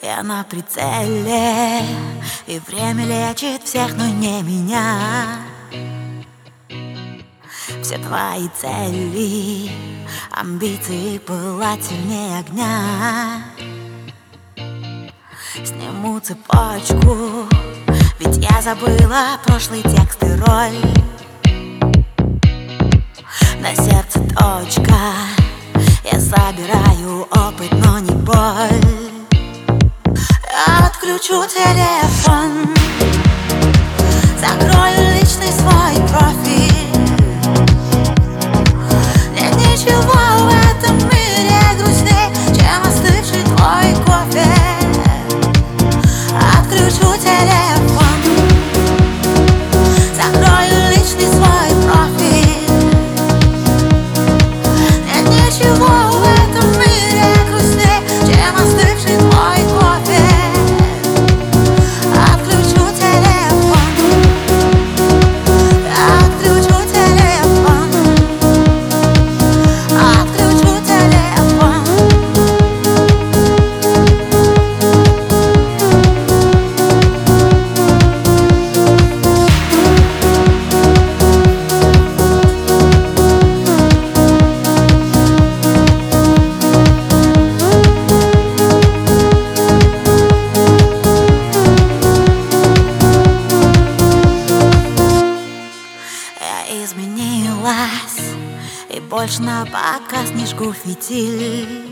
Я на прицеле, и время лечит всех, но не меня. Все твои цели, амбиции пылать сильнее огня. Сниму цепочку, ведь я забыла прошлый текст и роль. На сердце точка, я забираю опыт, но не боль. Я отключу телефон, закрою личный свой профиль. Нет ничего в этом мире грустней, чем остывший твой кофе. Отключу телефон, закрою личный свой профиль. Нет ничего в этом мире грустней, чем остывший твой кофе. Отключу телефон, отключу телефон, отключу телефон. Я изменилась и больше на показ не жгу фитиль.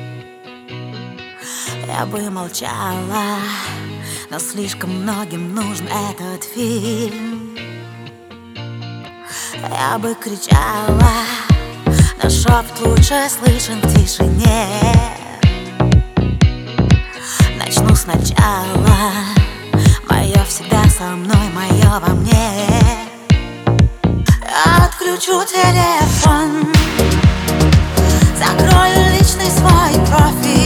Я бы молчала, но слишком многим нужен этот фильм. Я бы кричала, но шепот лучше слышен в тишине. Начну сначала, мое всегда со мной, мое во мне. Отключу телефон, закрою личный свой профиль.